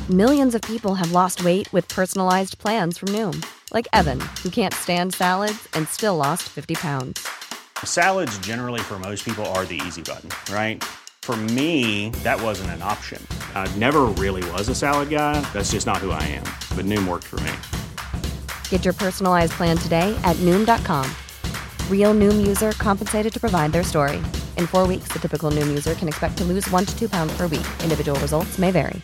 Millions of people have lost weight with personalized plans from Noom. Like Evan, who can't stand salads and still lost 50 pounds. Salads generally for most people are the easy button, right? For me, that wasn't an option. I never really was a salad guy. That's just not who I am. But Noom worked for me. Get your personalized plan today at Noom.com. Real Noom user compensated to provide their story. In 4 weeks, the typical Noom user can expect to lose 1 to 2 pounds per week. Individual results may vary.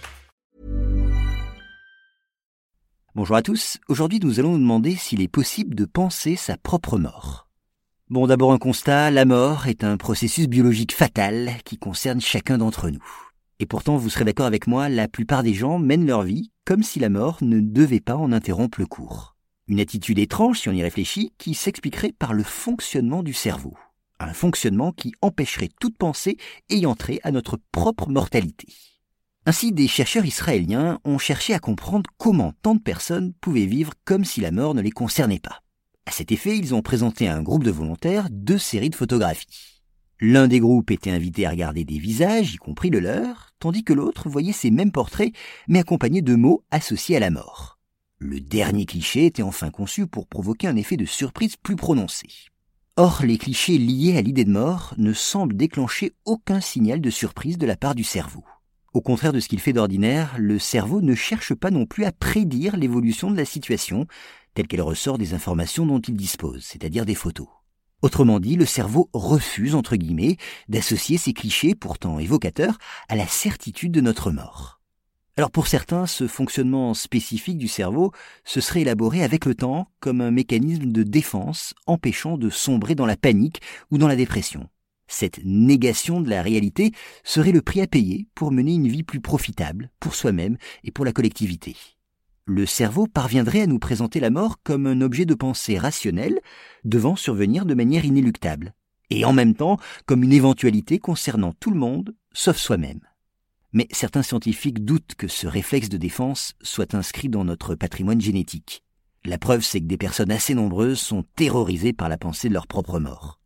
Bonjour à tous, aujourd'hui nous allons nous demander s'il est possible de penser sa propre mort. Bon, d'abord un constat, la mort est un processus biologique fatal qui concerne chacun d'entre nous. Et pourtant, vous serez d'accord avec moi, la plupart des gens mènent leur vie comme si la mort ne devait pas en interrompre le cours. Une attitude étrange, si on y réfléchit, qui s'expliquerait par le fonctionnement du cerveau. Un fonctionnement qui empêcherait toute pensée ayant trait à notre propre mortalité. Ainsi, des chercheurs israéliens ont cherché à comprendre comment tant de personnes pouvaient vivre comme si la mort ne les concernait pas. À cet effet, ils ont présenté à un groupe de volontaires 2 séries de photographies. L'un des groupes était invité à regarder des visages, y compris le leur, tandis que l'autre voyait ces mêmes portraits, mais accompagnés de mots associés à la mort. Le dernier cliché était enfin conçu pour provoquer un effet de surprise plus prononcé. Or, les clichés liés à l'idée de mort ne semblent déclencher aucun signal de surprise de la part du cerveau. Au contraire de ce qu'il fait d'ordinaire, le cerveau ne cherche pas non plus à prédire l'évolution de la situation, telle qu'elle ressort des informations dont il dispose, c'est-à-dire des photos. Autrement dit, le cerveau refuse, entre guillemets, d'associer ces clichés, pourtant évocateurs, à la certitude de notre mort. Alors pour certains, ce fonctionnement spécifique du cerveau se serait élaboré avec le temps comme un mécanisme de défense empêchant de sombrer dans la panique ou dans la dépression. Cette négation de la réalité serait le prix à payer pour mener une vie plus profitable pour soi-même et pour la collectivité. Le cerveau parviendrait à nous présenter la mort comme un objet de pensée rationnel devant survenir de manière inéluctable, et en même temps comme une éventualité concernant tout le monde, sauf soi-même. Mais certains scientifiques doutent que ce réflexe de défense soit inscrit dans notre patrimoine génétique. La preuve, c'est que des personnes assez nombreuses sont terrorisées par la pensée de leur propre mort.